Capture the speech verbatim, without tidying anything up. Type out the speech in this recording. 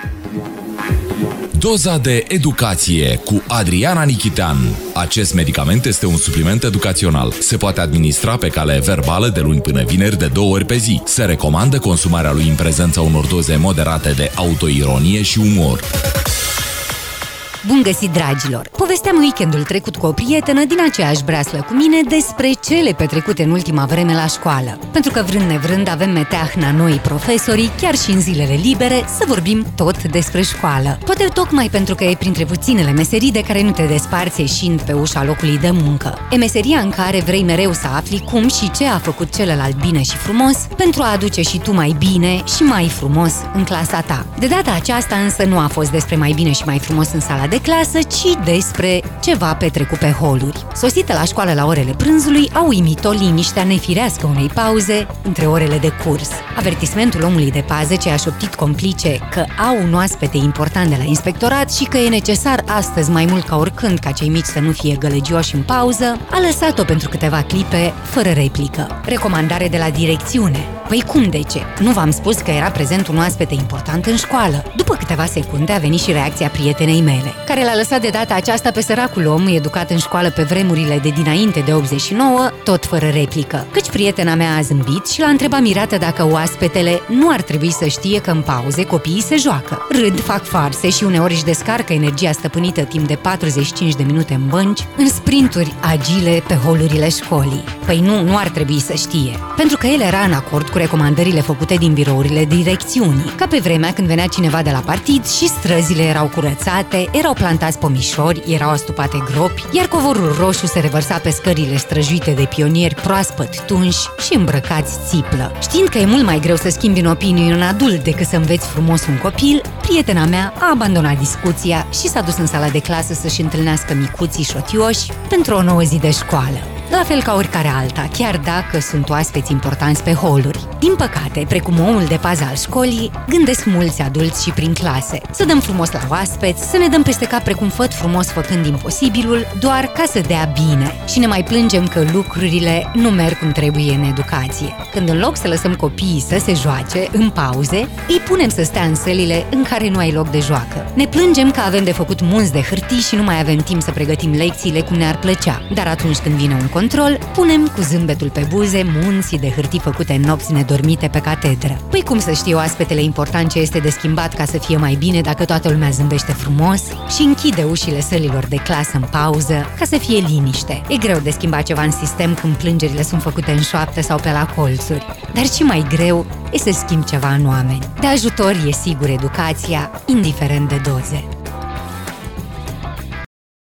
Doza de educație cu Adriana Nichitean. Acest medicament este un supliment educațional. Se poate administra pe cale verbală de luni până vineri de două ori pe zi. Se recomandă consumarea lui în prezența unor doze moderate de autoironie și umor. Bun găsit, dragilor! Povesteam weekendul trecut cu o prietenă din aceeași breaslă cu mine despre cele petrecute în ultima vreme la școală. Pentru că vrând nevrând avem meteahna noi profesorii, chiar și în zilele libere, să vorbim tot despre școală. Poate tocmai pentru că e printre puținele meserii de care nu te desparți ieșind pe ușa locului de muncă. E meseria în care vrei mereu să afli cum și ce a făcut celălalt bine și frumos pentru a aduce și tu mai bine și mai frumos în clasa ta. De data aceasta însă nu a fost despre mai bine și mai frumos în sala de clasă, ci despre ceva petrecut pe holuri. Sosită la școală la orele prânzului, au uimit-o liniștea nefirească unei pauze între orele de curs. Avertismentul omului de pază ce a șoptit complice că au un oaspete important de la inspectorat și că e necesar astăzi mai mult ca oricând ca cei mici să nu fie gălăgioși în pauză, a lăsat-o pentru câteva clipe fără replică. Recomandare de la direcțiune. Păi cum de ce? Nu v-am spus că era prezent un oaspete important în școală? După câteva secunde a venit și reacția prietenei mele, care l-a lăsat de data aceasta pe săracul om, educat în școală pe vremurile de dinainte de optzeci și nouă, tot fără replică. Căci prietena mea a zâmbit și l-a întrebat mirată dacă oaspetele nu ar trebui să știe că în pauze copiii se joacă. Râd, fac farse și uneori își descarcă energia stăpânită timp de patruzeci și cinci de minute în bănci, în sprinturi agile pe holurile școlii. Păi nu, nu ar trebui să știe. Pentru că el era în acord cu recomandările făcute din birourile direcțiunii. Ca pe vremea când venea cineva de la partid și străzile erau curățate, erau plantați pomișori, erau astupate gropi, iar covorul roșu se revărsa pe scările străjuite de pionieri proaspăt tunși și îmbrăcați țiplă. Știind că e mult mai greu să schimbi în opinii un adult decât să înveți frumos un copil, prietena mea a abandonat discuția și s-a dus în sala de clasă să-și întâlnească micuții șotioși pentru o nouă zi de școală. La fel ca oricare alta, chiar dacă sunt oaspeți importanți pe holuri. Din păcate, precum omul de pază al școlii, gândesc mulți adulți și prin clase. Să dăm frumos la oaspeți, să ne dăm peste cap precum făt frumos făcând imposibilul, doar ca să dea bine. Și ne mai plângem că lucrurile nu merg cum trebuie în educație. Când în loc să lăsăm copiii să se joace, în pauze, îi punem să stea în sălile în care nu ai loc de joacă. Ne plângem că avem de făcut munți de hârtii și nu mai avem timp să pregătim lecțiile cum ne-ar plăcea. Dar atunci când vine un control, punem cu zâmbetul pe buze munții de hârtii făcute în nopți nedormite pe catedră. Păi cum să știe oaspetele important ce este de schimbat ca să fie mai bine dacă toată lumea zâmbește frumos și închide ușile sălilor de clasă în pauză ca să fie liniște. E greu de schimbat ceva în sistem când plângerile sunt făcute în șoaptă sau pe la colțuri, dar și mai greu e să schimbi ceva în oameni. De ajutor e sigur educația, indiferent de doze.